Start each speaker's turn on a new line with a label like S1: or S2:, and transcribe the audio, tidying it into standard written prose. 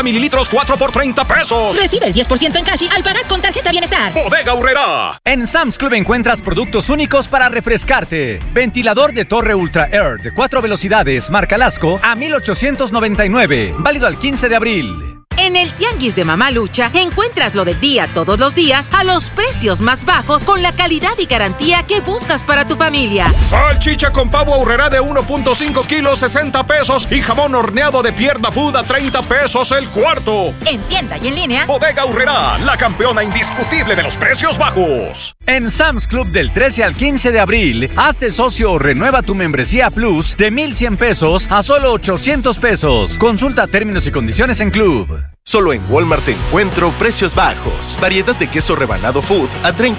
S1: mililitros 4 por 30 pesos.
S2: Recibe el 10% en cash al pagar con tarjeta Bienestar.
S1: Bodega Aurrerá.
S3: En Sam's Club encuentras productos únicos para refrescarte. Ventilador de torre Ultra Air de 4 velocidades marca Lasco a $1,899. Válido al 15 de abril.
S4: En el Tianguis de Mamá Lucha encuentras lo del día todos los días a los precios más bajos con la calidad y garantía que buscas para tu familia.
S1: Salchicha con pavo Aurrerá de 1.5 kilos, 60 pesos. Y jamón horneado de pierna food a 30 pesos el cuarto.
S2: En tienda y en línea.
S1: Bodega Aurrerá, la campeona indiscutible de los precios bajos.
S3: En Sam's Club del 13 al 15 de abril, hazte socio o renueva tu membresía Plus de 1,100 pesos a solo 800 pesos. Consulta términos y condiciones en Club.
S5: Solo en Walmart encuentro precios bajos. Variedad de queso rebanado Food a 30